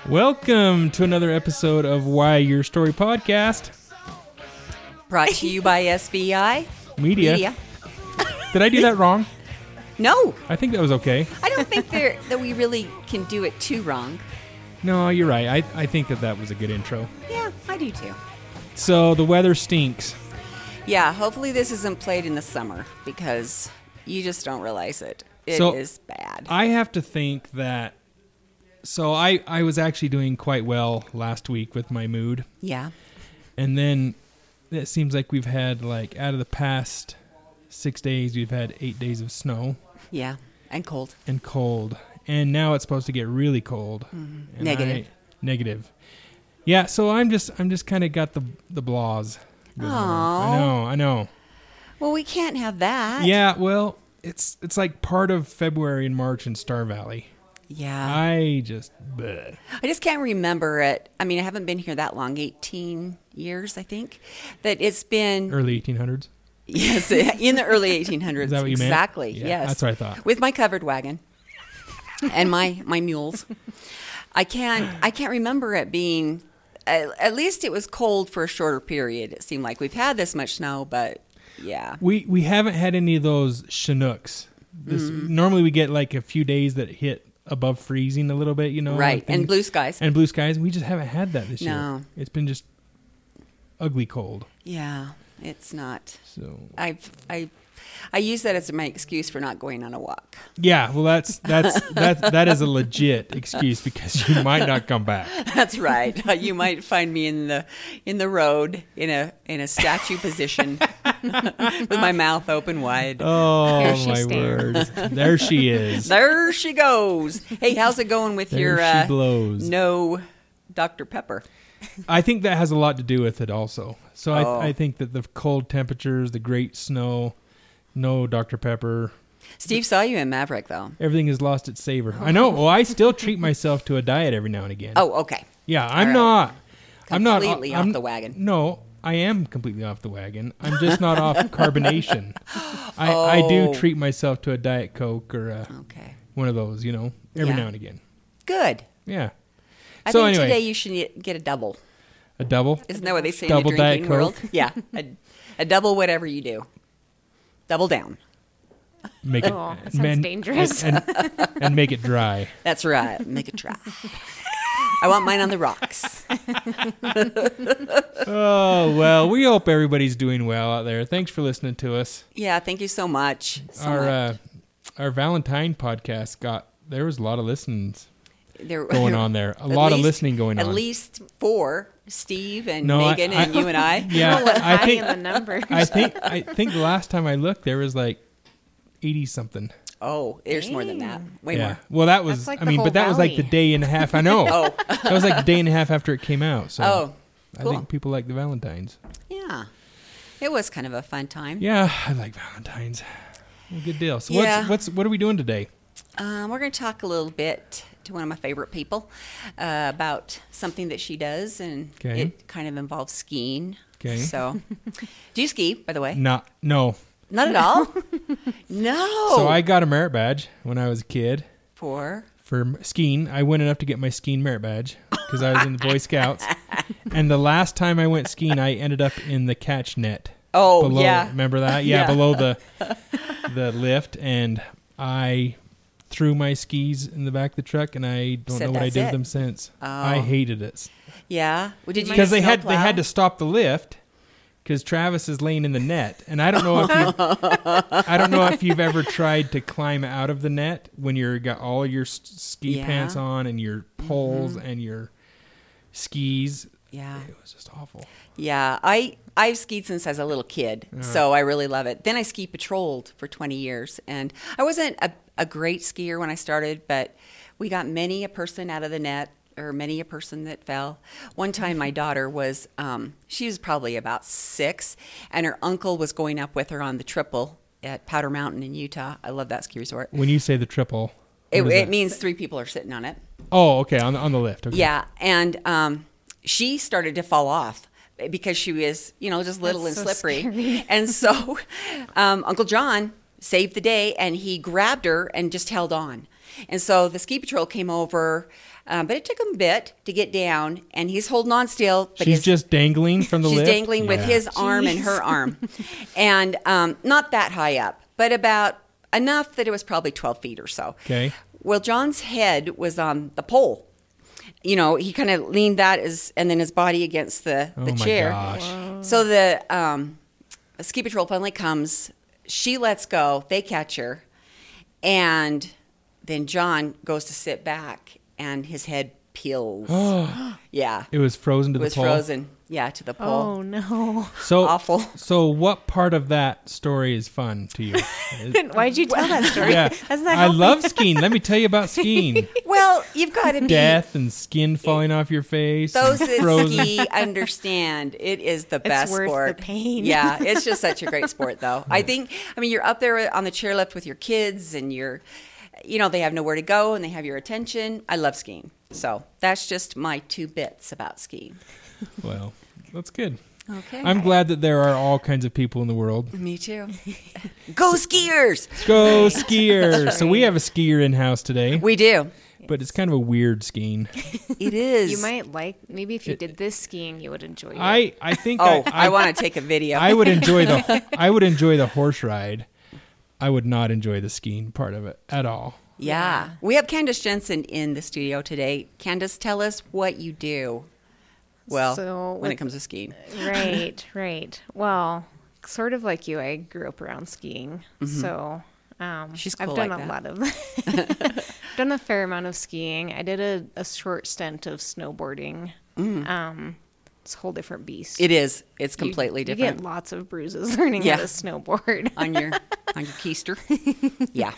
Welcome to another episode of Why Your Story podcast. Brought to you by SBI Media. Did I do that wrong? No, I think that was okay. I don't think that we really can do it too wrong. No, you're right. I think that was a good intro. Yeah, I do too. So the weather stinks. Yeah, hopefully this isn't played in the summer because you just don't realize it. It is bad. I have to think that... So I was actually doing quite well last week with my mood. Yeah. And then it seems like we've had, like, out of the past 6 days, we've had 8 days of snow. Yeah, and cold. And cold. And now it's supposed to get really cold. Mm-hmm. Negative. Negative. Yeah, so I'm just kind of got the blahs. I know. Well, we can't have that. Yeah, well, it's like part of February and March in Star Valley. Yeah. I just can't remember it. I mean, I haven't been here that long, 18 years, I think, that it's been... Early 1800s? Yes, in the early 1800s. Is that what you meant? Exactly, Yeah, yes. that's what I thought. With my covered wagon and my mules. I can't remember it being... At least it was cold for a shorter period. It seemed like we've had this much snow, but yeah. We haven't had any of those Chinooks. Normally we get like a few days that hit above freezing a little bit, you know. Right, and blue skies. And blue skies. We just haven't had that this year. No. It's been just ugly cold. Yeah, it's not. So I use that as my excuse for not going on a walk. yeah, well that is a legit excuse because you might not come back. That's right. You might find me in the road in a statue position with my mouth open wide. Oh my word! There she is. There she goes. Hey, how's it going with your she blows. No Dr. Pepper? I think that has a lot to do with it also. So I think that the cold temperatures, the great snow, no Dr. Pepper. Steve saw you in Maverick, though. Everything has lost its savor. I know. Well, I still treat myself to a diet every now and again. Oh, okay. Yeah, I'm not Completely off the wagon. No, I am completely off the wagon. I'm just not off carbonation. I do treat myself to a Diet Coke or one of those, you know, every now and again. Good. Yeah. I think today you should get a double. A double? Isn't that what they say double in the drinking world? Coke? Yeah. A double whatever you do. Double down. Make it that sounds dangerous. And make it dry. That's right. Make it dry. I want mine on the rocks. Oh, well, we hope everybody's doing well out there. Thanks for listening to us. Yeah, thank you so much. Our Valentine podcast there was a lot of listens going on there. A lot of listening going on. At least 4, Steve and Megan and you and I. Yeah, I think in the numbers. I think the last time I looked, there was like 80 something. Oh, there's more than that. Way Yeah. more. Well, that was. That's like I mean, but that was like the day and a half. I know. Oh, that was like the day and a half after it came out. So cool. I think people like the Valentines. Yeah, it was kind of a fun time. Yeah, I like Valentines. Well, good deal. So Yeah. what are we doing today? We're going to talk a little bit to one of my favorite people about something that she does, and it kind of involves skiing. Okay. So, do you ski, by the way? No. Not at all? No. So I got a merit badge when I was a kid For skiing. I went enough to get my skiing merit badge because I was in the Boy Scouts. And the last time I went skiing, I ended up in the catch net. Oh, below, yeah. Remember that? Yeah, below the lift. And I threw my skis in the back of the truck, and I don't know what I did with them since. Oh. I hated it. Yeah. Well, did you Because they snowplow? had to stop the lift because Travis is laying in the net, and I don't know if you've ever tried to climb out of the net when you're got all your ski pants on and your poles and your skis. Yeah. It was just awful. Yeah, I've skied since I was a little kid, so I really love it. Then I ski patrolled for 20 years, and I wasn't a great skier when I started, but we got many a person out of the net, or many a person that fell. One time my daughter was, she was probably about 6, and her uncle was going up with her on the triple at Powder Mountain in Utah. I love that ski resort. When you say the triple, It means 3 people are sitting on it. Oh, okay, on the lift. Okay. Yeah, and she started to fall off because she was, just little and slippery. Scary. And so Uncle John saved the day, and he grabbed her and just held on. And so the ski patrol came over, but it took him a bit to get down, and he's holding on still. But She's just dangling from the she's lift? dangling with his arm and her arm. And not that high up, but about enough that it was probably 12 feet or so. Okay. Well, John's head was on the pole. You know, he kind of leaned that and then his body against the chair. Oh, my gosh. So the ski patrol finally comes. She lets go. They catch her. And then John goes to sit back, and his head peels. Yeah. It was frozen to It the was pole? frozen. Yeah, to the pole. Oh, no. So Awful. So what part of that story is fun to you? Why'd you tell that story? Yeah. That's not I helping. love skiing. Let me tell you about skiing. Well, you've got to be. Death and skin falling off your face. Those and that frozen. ski understand it is the best worth the sport. pain. Yeah, it's just such a great sport, though. I mean, you're up there on the chairlift with your kids, and they have nowhere to go, and they have your attention. I love skiing. So that's just my 2 bits about skiing. Well, that's good. Okay. I'm glad that there are all kinds of people in the world. Me too. Go skiers! Go skiers! So we have a skier in house today, We do. but it's kind of a weird skiing. It is. You might maybe if you did this skiing, you would enjoy it. I think I want to take a video. I would enjoy the horse ride. I would not enjoy the skiing part of it at all. Yeah. We have Candace Jensen in the studio today. Candace, tell us what you do. Well, So when it comes to skiing. Right. Well, sort of like you, I grew up around skiing. So She's I've cool done like a that. lot of done a fair amount of skiing. I did a short stint of snowboarding. It's a whole different beast. It is. It's completely You different. get lots of bruises learning Yeah. how to snowboard. on your keister. Yeah.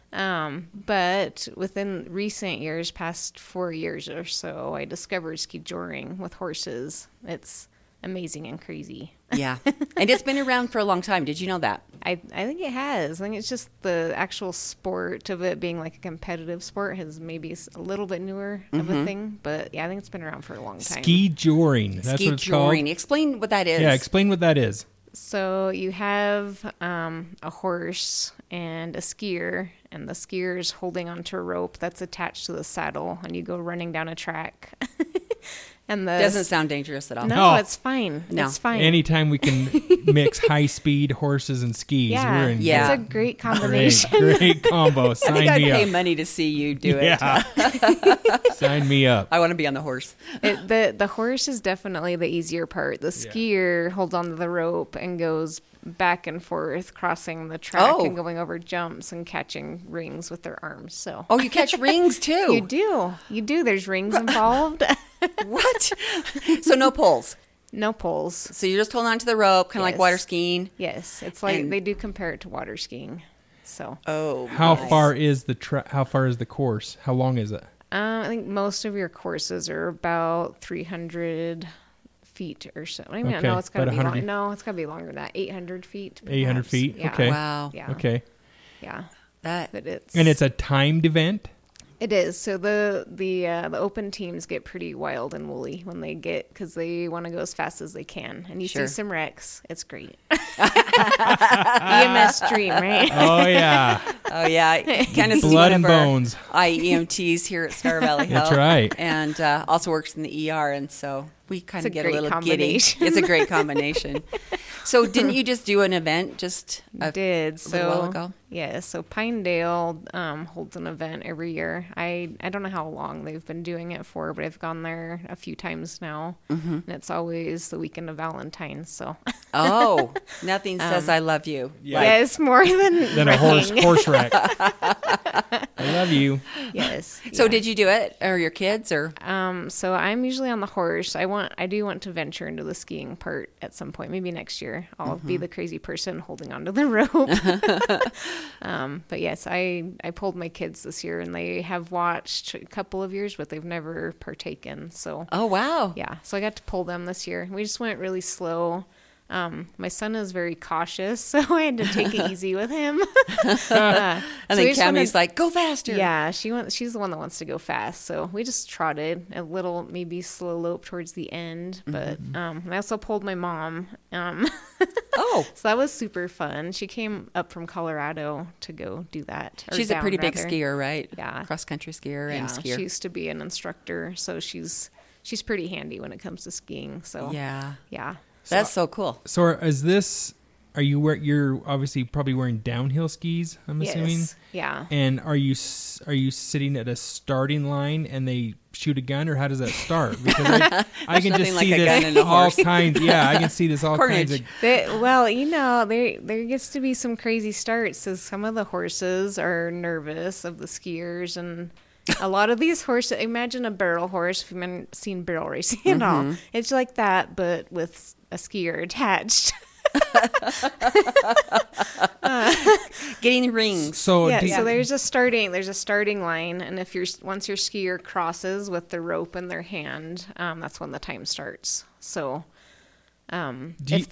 But within recent years, past 4 years or so, I discovered ski joring with horses. It's amazing and crazy. Yeah. And it's been around for a long time. Did you know that? I think it has. I think it's just the actual sport of it being like a competitive sport has maybe a little bit newer of a thing. But yeah, I think it's been around for a long time. Ski joring. That's Ski what it's joring. called. Explain what that is. Yeah, explain what that is. So you have a horse and a skier, and the skier is holding onto a rope that's attached to the saddle, and you go running down a track. And the Doesn't sound dangerous at all. No, Oh. it's fine. No. It's fine. Anytime we can mix high speed horses and skis, yeah, we're in. Yeah. it's a great combination. Great combo. I Sign think I'd me pay up. money to see you do it. Yeah. Sign me up. I want to be on the horse. The horse is definitely the easier part. The skier holds onto the rope and goes back and forth, crossing the track Oh. and going over jumps and catching rings with their arms. So Oh, you catch rings too. you do. There's rings involved. What? So no poles. No poles. So you're just holding on to the rope, kind of like Yes. water skiing. Yes, it's like And- they do compare it to water skiing. So Oh. How nice. far is how far is the course? How long is it? I think most of your courses are about 300 feet or so. I mean, Okay, no, it's got to about be 100. No, it's got to be longer than that. 800 feet. 800 perhaps. feet? Yeah. Okay. Wow. Yeah. Okay. Yeah. That. But And it's a timed event? It is. So the open teams get pretty wild and woolly when they because they want to go as fast as they can, and you Sure. see some wrecks. It's great. EMS dream, right? Oh, yeah. Oh yeah. Candace is Blood one and of our bones. IEMTs here at Star Valley Health. That's right. And also works in the ER, and so we kind of It's a get a great little giddy. combination. It's a great combination. So didn't you just do an event just a Did little while ago? Yeah, so Pinedale holds an event every year. I don't know how long they've been doing it for, but I've gone there a few times now, and it's always the weekend of Valentine's. So Oh, nothing says I love you. Yeah. yes, more than Then a wrecking. horse wreck. I love you. Yes. So yeah. did you do it, or your kids, or So I'm usually on the horse. I do want to venture into the skiing part at some point. Maybe next year I'll be the crazy person holding onto the rope. But yes, I pulled my kids this year, and they have watched a couple of years, but they've never partaken. So oh wow, yeah, so I got to pull them this year. We just went really slow. My son is very cautious, so I had to take it easy with him. And so then Cammie's like, go faster. Yeah, she's the one that wants to go fast. So we just trotted a little, maybe slow lope towards the end. But I also pulled my mom. Oh. So that was super fun. She came up from Colorado to go do that. She's a pretty big skier, right? Yeah. Cross-country skier and skier. She used to be an instructor, so she's pretty handy when it comes to skiing. So Yeah. yeah. That's so cool. So you're obviously probably wearing downhill skis, I'm assuming. Yes. Yeah. And are you sitting at a starting line and they shoot a gun, or how does that start? Because I can just Nothing see like a gun and this a all horse. kinds. Yeah, I can see this all kinds of. There gets to be some crazy starts. So some of the horses are nervous of the skiers, and a lot of these horses. Imagine a barrel horse. If you've seen barrel racing at all, it's like that, but with a skier attached. Getting rings. So So there's a starting line, and once your skier crosses with the rope in their hand, that's when the time starts. So, Go ahead. if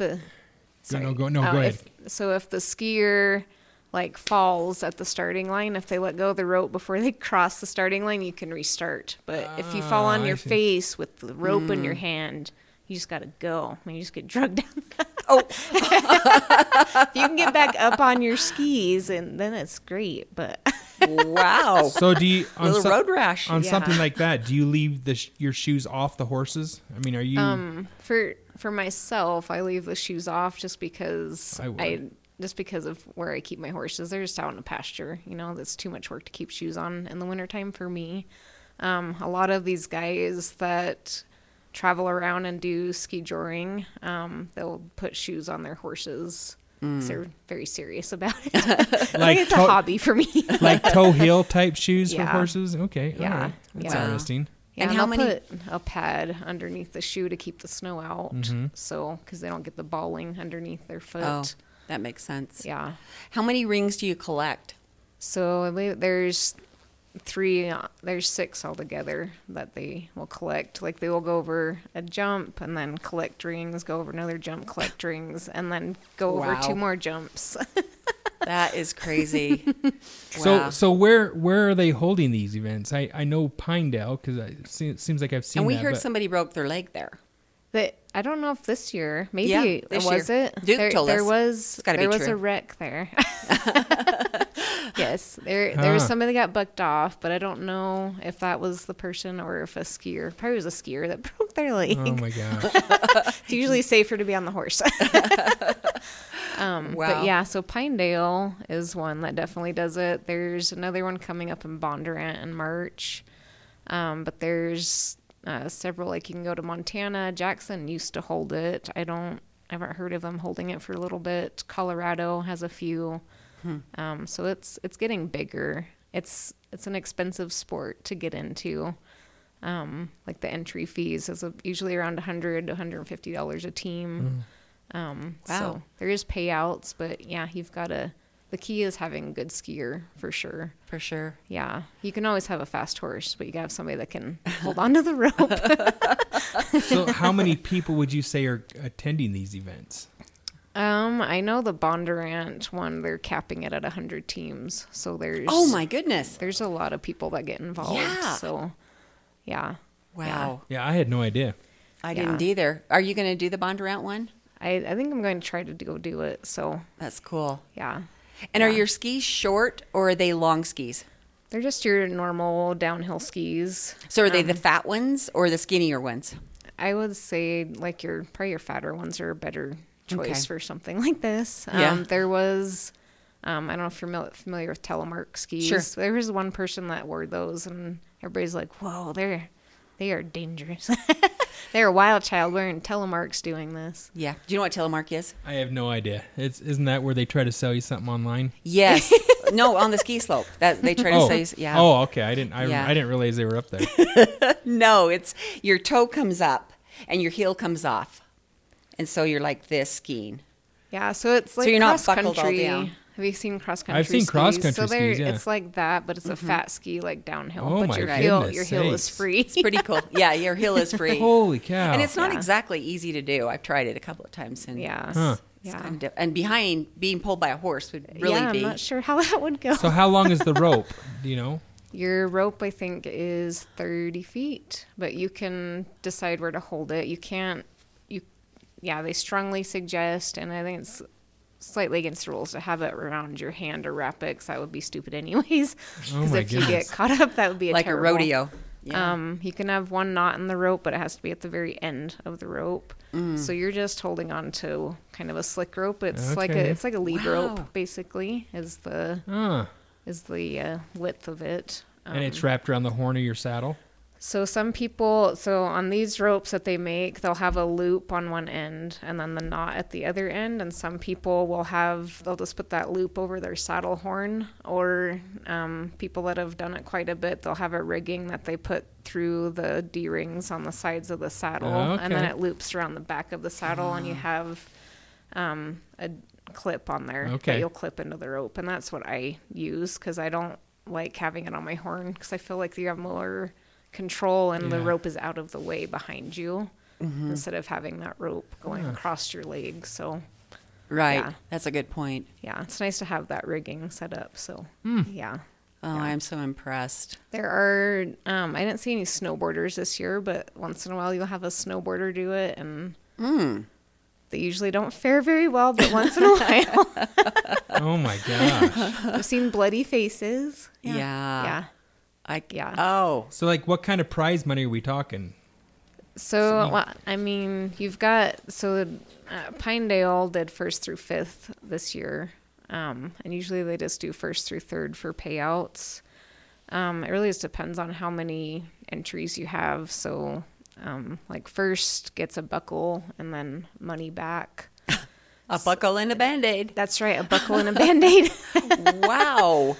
the skier like falls at the starting line, if they let go of the rope before they cross the starting line, you can restart. But if you fall on I your see. face with the rope in your hand, you just got to go. I mean, you just get drugged down. Oh. You can get back up on your skis, and then it's great. But Wow. So do you Little road rash. on Yeah. something like that? Do you leave your shoes off the horses? I mean, are you? for myself, I leave the shoes off just because I would. just because of where I keep my horses. They're just out in a pasture. That's too much work to keep shoes on in the wintertime for me. A lot of these guys that travel around and do ski joring, they'll put shoes on their horses. 'Cause they're very serious about it. Like it's a hobby for me. like toe heel type shoes for Yeah. horses? Okay, Yeah. all right. That's Yeah. interesting. Yeah, And and how they'll many- put a pad underneath the shoe to keep the snow out. So, because they don't get the balling underneath their foot. Oh, that makes sense. Yeah. How many rings do you collect? So there's 6 altogether that they will collect. Like they will go over a jump and then collect rings, go over another jump, collect rings, and then go over Wow. 2 more jumps. That is crazy. Wow. So where are they holding these events? I know Pinedale because it seems like I've seen. And we that, heard but- somebody broke their leg there. I don't know if this year, maybe Yeah, this was year. it? Duke told there us. was It's gotta be there was true. a wreck there. Yes, there was somebody that got bucked off, but I don't know if that was the person or if a skier. Probably was a skier that broke their leg. Oh my gosh! It's usually safer to be on the horse. Wow. But yeah, so Pinedale is one that definitely does it. There's another one coming up in Bondurant in March. But there's several, like you can go to Montana. Jackson used to hold it. I haven't heard of them holding it for a little bit. Colorado has a few. So it's getting bigger. It's an expensive sport to get into. Like the entry fees is usually around $100 to $150 a team. Wow. So there is payouts, but yeah, the key is having a good skier for sure. For sure. Yeah. You can always have a fast horse, but you gotta have somebody that can hold on to the rope. So how many people would you say are attending these events? I know the Bondurant one, they're capping it at 100 teams. So Oh my goodness. there's a lot of people that get involved. Yeah. So yeah. Wow. Yeah, I had no idea. I didn't either. Are you going to do the Bondurant one? I think I'm going to try to go do it. So That's cool. yeah. And are your skis short or are they long skis? They're just your normal downhill skis. So are they the fat ones or the skinnier ones? I would say like probably your fatter ones are a better choice Okay. for something like this. Yeah. There was, I don't know if you're familiar with Telemark skis. Sure. There was one person that wore those, and everybody's like, "Whoa, they are dangerous." They're a wild child wearing Telemarks doing this. Yeah. Do you know what telemark is? I have no idea. Isn't that where they try to sell you something online? Yes. No, on the ski slope. That they try to say, yeah. Oh, okay. I didn't realize they were up there. No, it's your toe comes up and your heel comes off. And so you're like this skiing. Yeah, so it's like So you're not cross buckled all country. down. Have you seen cross country? I've seen cross-country skis, yeah. It's like that, but it's a fat ski, like downhill. Oh, but my your goodness heel is sakes. free. It's pretty cool. Yeah, your heel is free. Holy cow. And it's not Yeah. exactly easy to do. I've tried it a couple of times. And Yeah. Huh. it's Yeah. kind of and being pulled by a horse would really yeah, be. I'm not sure how that would go. So how long is the rope? Do you know? Your rope, I think, is 30 feet, but you can decide where to hold it. You can't, they strongly suggest, and I think it's slightly against the rules to have it around your hand or wrap it, because that would be stupid anyways. Oh Because my if you get goodness. caught up, that would be like terrible. a rodeo. Yeah. You can have one knot in the rope, but it has to be at the very end of the rope. So you're just holding on to kind of a slick rope. It's like Okay. a lead Wow. rope, basically, is the width of it. And it's wrapped around the horn of your saddle? So some people, on these ropes that they make, they'll have a loop on one end and then the knot at the other end. And some people they'll just put that loop over their saddle horn. Or people that have done it quite a bit, they'll have a rigging that they put through the D-rings on the sides of the saddle. Oh, okay. And then it loops around the back of the saddle and you have a clip on there Okay. that you'll clip into the rope. And that's what I use because I don't like having it on my horn because I feel like you have more control and the Yeah. rope is out of the way behind you instead of having that rope going across your legs. So Right. Yeah. That's a good point. yeah, it's nice to have that rigging set up. So yeah. Oh, Yeah. I'm so impressed. There are I didn't see any snowboarders this year, but once in a while you'll have a snowboarder do it and they usually don't fare very well, but once in a while Oh my gosh. I've seen bloody faces. Yeah. Yeah. Yeah. Oh. So like what kind of prize money are we talking? So, well, I mean, you've got, Pinedale did 1st through 5th this year. And usually they just do 1st through 3rd for payouts. It really just depends on how many entries you have. So, like 1st gets a buckle and then money back. A buckle and a Band-Aid. That's right, a buckle and a Band-Aid. Wow.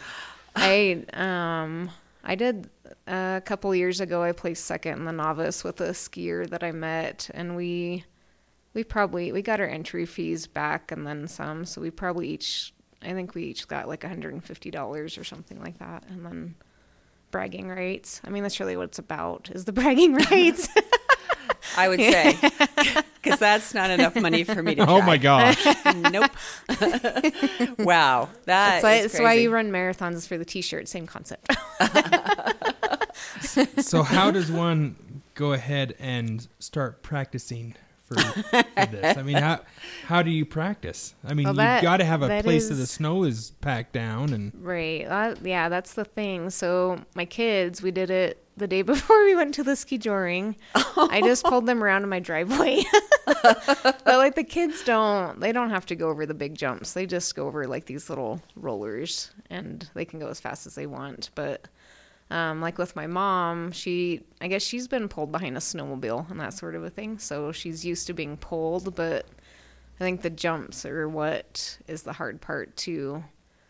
I did a couple years ago. I placed 2nd in the novice with a skier that I met, and we got our entry fees back and then some. So we probably each got like $150 or something like that, and then bragging rights. I mean, that's really what it's about, is the bragging rights. I would say. Because that's not enough money for me to try. Oh my gosh. Nope. Wow. That's why you run marathons, is for the t-shirt. Same concept. So how does one go ahead and start practicing for this? I mean, how do you practice? I mean, Well, you've got to have a that place that the is- snow is packed down and Right. Yeah, that's the thing. So my kids, we did it the day before we went to the ski joring. I just pulled them around in my driveway. But like the kids they don't have to go over the big jumps. They just go over like these little rollers and they can go as fast as they want. But like with my mom, I guess she's been pulled behind a snowmobile and that sort of a thing. So she's used to being pulled, but I think the jumps are what is the hard part to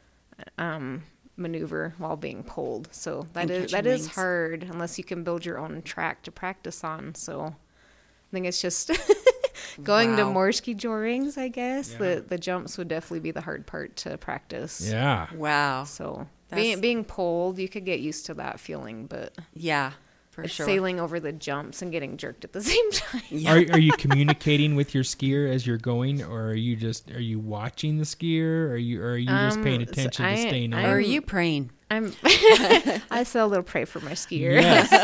maneuver while being pulled. So that is wings. hard unless you can build your own track to practice on. So I think it's just going to Wow. more ski jorings, I guess. Yeah. The jumps would definitely be the hard part to practice. yeah. Wow. So That's- being pulled, you could get used to that feeling, but Yeah. For it's sure. sailing over the jumps and getting jerked at the same time. Yeah. Are you communicating with your skier as you're going, or are you watching the skier, or are you just paying So attention to staying on? Or are you praying? I still a little pray for my skier.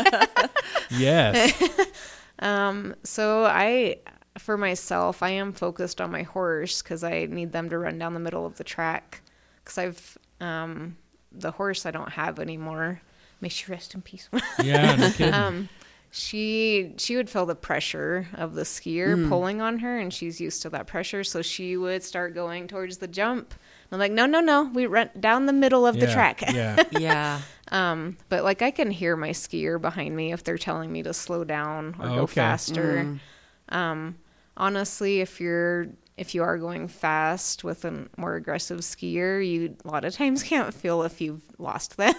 Yes. Yes. So for myself, I am focused on my horse because I need them to run down the middle of the track. Because the horse I don't have anymore. May she rest in peace. Yeah. No kidding. She would feel the pressure of the skier pulling on her, and she's used to that pressure. So she would start going towards the jump. I'm like, no, we run down the middle of the track. Yeah. Yeah. But like I can hear my skier behind me if they're telling me to slow down or go Okay. faster. Honestly, if you are going fast with a more aggressive skier, you a lot of times can't feel if you've lost them.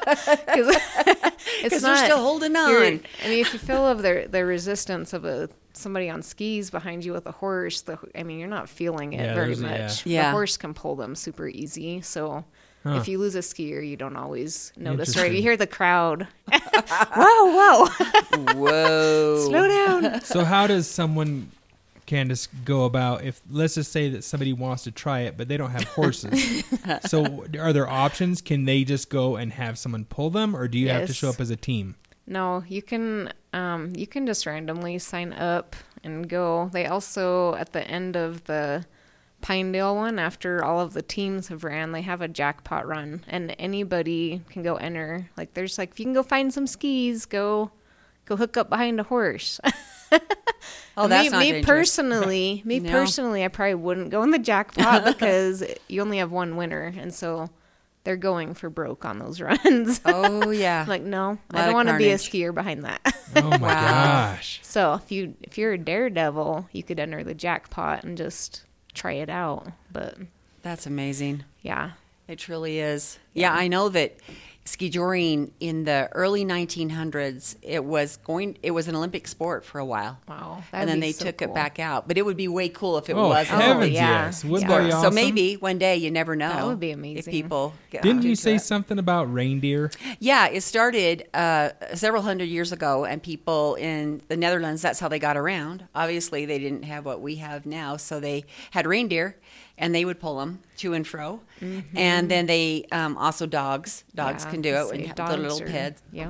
Because Because they're still holding on. I mean, if you feel of the resistance of a somebody on skis behind you with a horse, you're not feeling it Yeah, very there's- much. yeah. The horse can pull them super easy. So Huh. if you lose a skier, you don't always notice, right? Interesting. You hear the crowd. Whoa, Whoa. slow down. So how does someone, Candace, go about if, let's just say that somebody wants to try it, but they don't have horses. So are there options? Can they just go and have someone pull them, or do you have to Yes. show up as a team? No, you can just randomly sign up and go. They also, at the end of the Pinedale one, after all of the teams have ran, they have a jackpot run, and anybody can go enter. Like, there's like, if you can go find some skis, go hook up behind a horse. Oh, that's not me dangerous. personally, No. I probably wouldn't go in the jackpot because you only have one winner, and so they're going for broke on those runs. Oh, yeah. I'm like, no, Lot I don't of want to be a carnage. skier behind that. Oh my Wow. gosh. So if you're a daredevil, you could enter the jackpot and just try it out. But That's amazing. yeah, It truly is. Yeah, I know that ski joring in the early 1900s, it was an Olympic sport for a while. wow. And then they took it back out. But it would be way cool if it Oh, wasn't. heavens yeah. yes. Wouldn't Yeah. that be So awesome? maybe one day, you never know. That would be If amazing. people get Didn't you into say it. something about reindeer? Yeah, it started several hundred years ago, and people in the Netherlands, that's how they got around. Obviously, they didn't have what we have now, so they had reindeer, and they would pull them to and fro. And then they also dogs. Dogs Yeah, can do it. say And have the dogs little are- peds. yeah.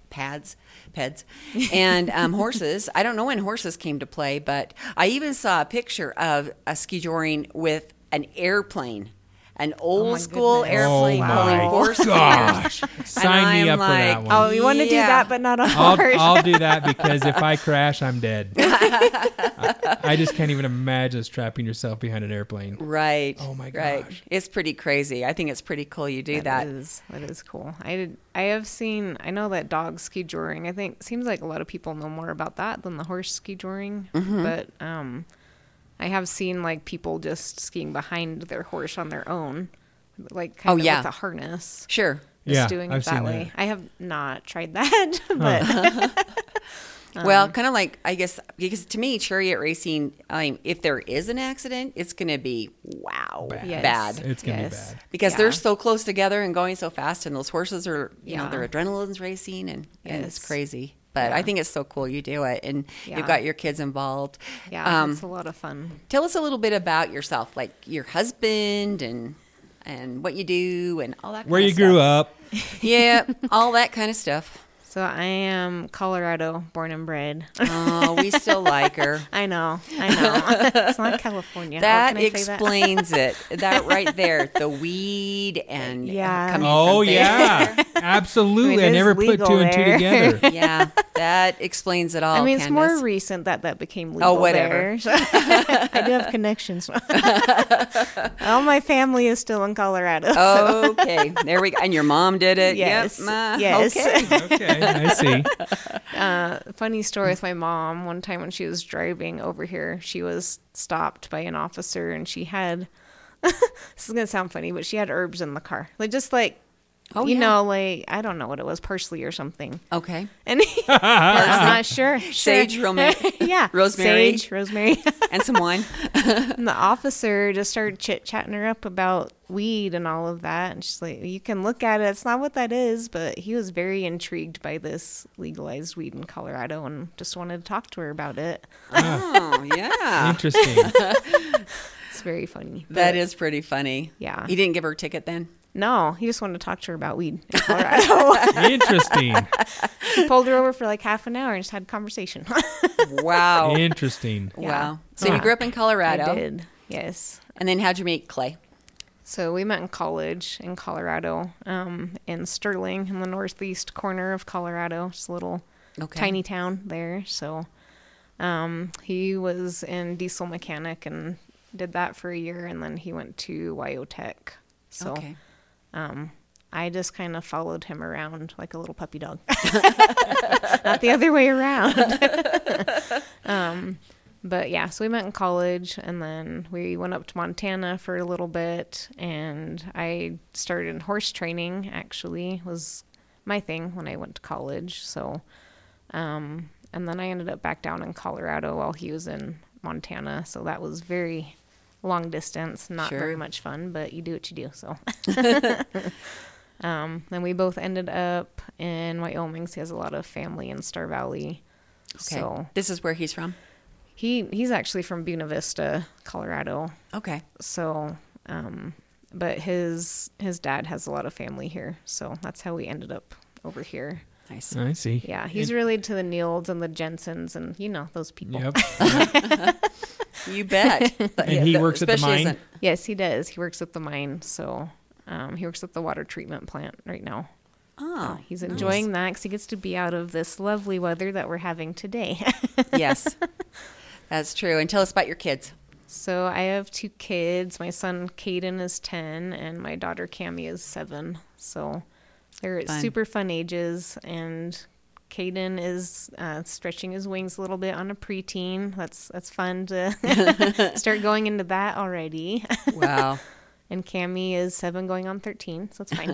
Peds, and horses. I don't know when horses came to play, but I even saw a picture of a ski joring with an airplane, an old my school goodness. airplane Oh pulling my four skiers. gosh. Sign me I'm up for that like, one. Oh, you want to do Yeah. that, but not a horse. I'll do that because if I crash, I'm dead. I just can't even imagine strapping yourself behind an airplane. Right. Oh my Right. gosh. It's pretty crazy. I think it's pretty cool you do that. That is cool. I know that dog ski joring. I think seems like a lot of people know more about that than the horse ski joring. Mm-hmm. But I have seen like people just skiing behind their horse on their own, like kind of yeah. with a harness. Sure. Just Yeah, doing it I've that seen way. that. I have not tried that, but Well, kind of like, I guess, because to me, chariot racing, if there is an accident, it's going to be, wow, Yes. bad. It's going to be Yes. bad. Because Yeah. they're so close together and going so fast, and those horses are, you know, Yeah. their adrenaline's racing, and it's Yes. crazy. But Yeah. I think it's so cool you do it, and Yeah. you've got your kids involved. yeah, it's a lot of fun. Tell us a little bit about yourself, like your husband and what you do and all that. Where kind you of grew stuff. up. Yeah, all that kind of stuff. So I am Colorado born and bred. Oh, we still like her. I know. It's not California. That How can I say that? explains it. That right there, the weed and Yeah. coming Oh, from there. yeah. Absolutely. I it is never put legal two and two there. together. Yeah, that explains it all. I mean, it's Candace. more recent that became legal. whatever. There. So I do have connections. All my family is still in Colorado. so- Okay, there we go. And your mom did it. Yes, Yep. Ma. yes. Okay. Okay, I see. Funny story with my mom. One time when she was driving over here, she was stopped by an officer, and she had. This is gonna sound funny, but she had herbs in the car, like Oh, you yeah. know, like I don't know what it was, parsley or something. Okay. And he was not sure. Sage, rosemary, Yeah, rosemary. sage, rosemary. and some wine. And the officer just started chit-chatting her up about weed and all of that. And she's like, you can look at it. It's not what that is. But he was very intrigued by this legalized weed in Colorado and just wanted to talk to her about it. Oh, yeah. Interesting. It's very funny. That But, is pretty funny. Yeah. You didn't give her a ticket then? No, he just wanted to talk to her about weed in Colorado. Interesting. He pulled her over for like half an hour and just had a conversation. Wow. Interesting. Yeah. Wow. So Yeah. you grew up in Colorado. I did, yes. And then how'd you meet Clay? So we met in college in Colorado, in Sterling, in the northeast corner of Colorado. Just a little Okay. tiny town there. So he was in diesel mechanic and did that for a year, and then he went to Wyotech. So Okay. I just kind of followed him around like a little puppy dog. Not the other way around. But yeah, so we met in college, and then we went up to Montana for a little bit, and I started in horse training, actually, was my thing when I went to college. So, And then I ended up back down in Colorado while he was in Montana. So that was very long distance, not Sure. very much fun, but you do what you do. So then we both ended up in Wyoming. So he has a lot of family in Star Valley. Okay. So This is where he's from? he's actually from Buena Vista, Colorado. Okay. So, but his dad has a lot of family here. So that's how we ended up over here. Nice. I see. Yeah, he's related to the Nields and the Jensens and, those people. Yep. You bet. And he works at the Especially mine? as Yes, he does. He works at the mine. So he works at the water treatment plant right now. Oh, He's nice. enjoying that because he gets to be out of this lovely weather that we're having today. Yes, that's true. And tell us about your kids. So I have 2 kids. My son Caden is 10 and my daughter Cammie is 7. So they're at Fun. super fun ages. And Caden is stretching his wings a little bit on a preteen. That's fun to start going into that already. Wow. And Cammie is 7 going on 13, so it's fine.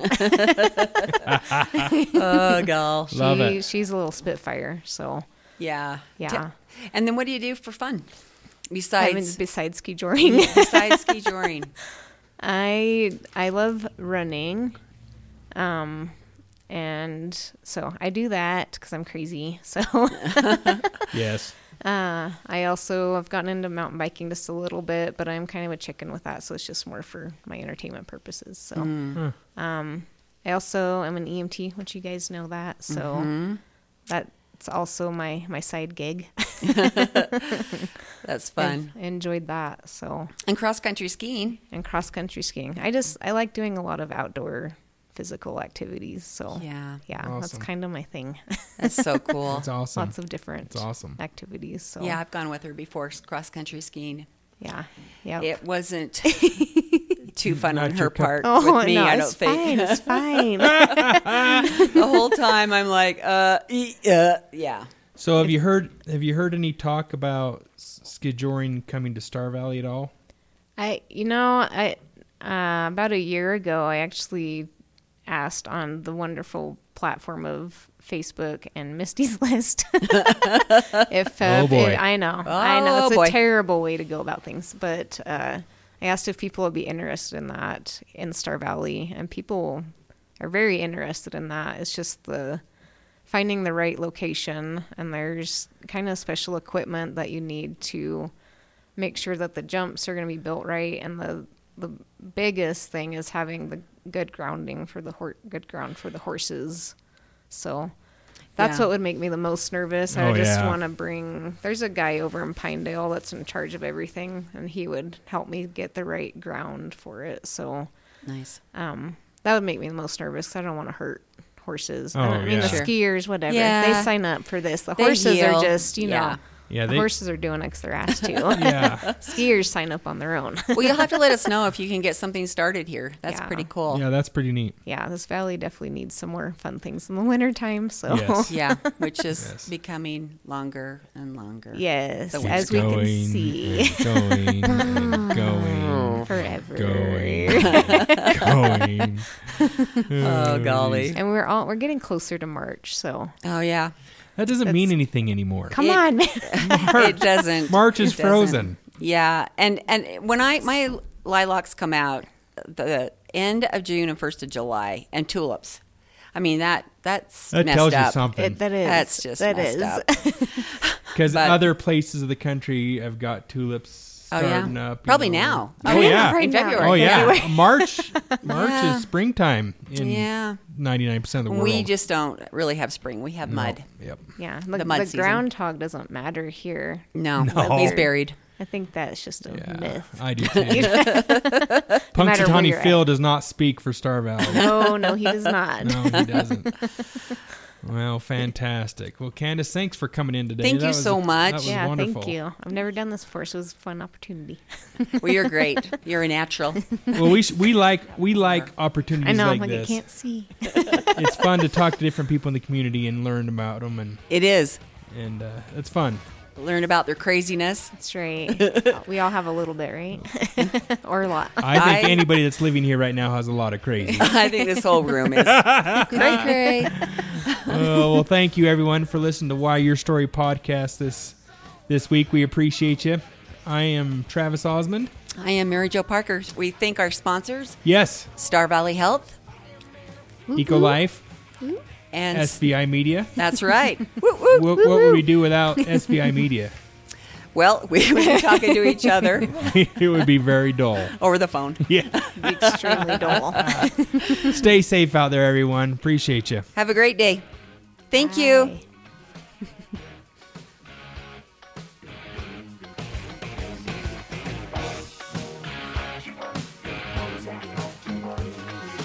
Oh, gosh. Love it. She's a little spitfire, so Yeah. yeah. And then what do you do for fun? Besides ski joring, Besides ski joring. I love running, and so I do that because I'm crazy. So Yes. I also have gotten into mountain biking just a little bit, but I'm kind of a chicken with that, so it's just more for my entertainment purposes. So I also am an EMT, which you guys know that. So that's also my side gig. That's fun. I enjoyed that. So, And cross-country skiing. and cross country skiing. I like doing a lot of outdoor physical activities. So Yeah. that's Awesome. kind of my thing. That's so cool. That's awesome. Lots of different That's awesome. activities. So Yeah, I've gone with her before cross-country skiing. yeah. It wasn't too fun Not on your her cup. part Oh with me, no, I it's don't think. fine. It's fine. The whole time I'm like, yeah. So have you heard any talk about skijoring coming to Star Valley at all? I about a year ago, I actually asked on the wonderful platform of Facebook and Misty's List if Oh, boy. I know Oh, it's boy. a terrible way to go about things, but I asked if people would be interested in that in Star Valley, and people are very interested in that. It's just finding the right location, and there's kind of special equipment that you need to make sure that the jumps are going to be built right, and the biggest thing is having the good grounding for the good ground for the horses. So that's Yeah. what would make me the most nervous. Oh, I just yeah. want to there's a guy over in Pinedale that's in charge of everything, and he would help me get the right ground for it. So Nice. that would make me the most nervous 'cause I don't want to hurt horses. Oh, I mean, the yeah. skiers, whatever. Yeah. They sign up for this. The They horses heal. are just, Yeah. Yeah, the horses are doing X their ass too. Yeah. Skiers sign up on their own. Well, you'll have to let us know if you can get something started here. That's Yeah. pretty cool. Yeah, that's pretty neat. Yeah, this valley definitely needs some more fun things in the wintertime. So, Yes. Yeah, which is Yes. becoming longer and longer. yes, The as winter. we can see, and going and going, forever. going. Oh, golly. And we're getting closer to March. So, Oh, yeah. That doesn't mean anything anymore. come It- on, man. It doesn't. March is It doesn't. frozen. Yeah, and when my lilacs come out, the end of June and 1st of July, and tulips. I mean that's That messed tells up. you something. That is. That's just that messed is. up. Because but- other places of the country have got tulips Oh, yeah? starting up. you Probably know. now. Oh, yeah. right In now. February. Oh, yeah. February. March Yeah. is springtime in Yeah. 99% of the world. We just don't really have spring. We have No. mud. Yep. Yeah, The the mud season. groundhog doesn't matter here. No, No. he's buried. I think that's just a Yeah, myth. I do too. matter where Punxsutawney you're Phil does not speak for Star Valley. No, he does not. No, he doesn't. Well, fantastic. Well, Candace, thanks for coming in today. Thank That you was- so much. That was Yeah, wonderful. thank you. I've never done this before, so it was a fun opportunity. Well, you're great. You're a natural. Well, we like opportunities I know, like like this. I can't see. It's fun to talk to different people in the community and learn about them, and It is. it's fun. Learn about their craziness. That's right. We all have a little bit, right? Or a lot. I think I- anybody that's living here right now has a lot of crazy. I think this whole room is cray cray. Well, thank you everyone for listening to Why Your Story podcast this week. We appreciate you. I am Travis Osmond. I am Mary Jo Parker. We thank our sponsors, Yes, Star Valley Health EcoLife, and SBI Media. That's right. Woo, woo. What would we do without SBI Media? Well, we would be talking to each other It would be very dull. over the phone. Yeah. Extremely dull. Stay safe out there, everyone. Appreciate you. Have a great day. Thank you. Bye.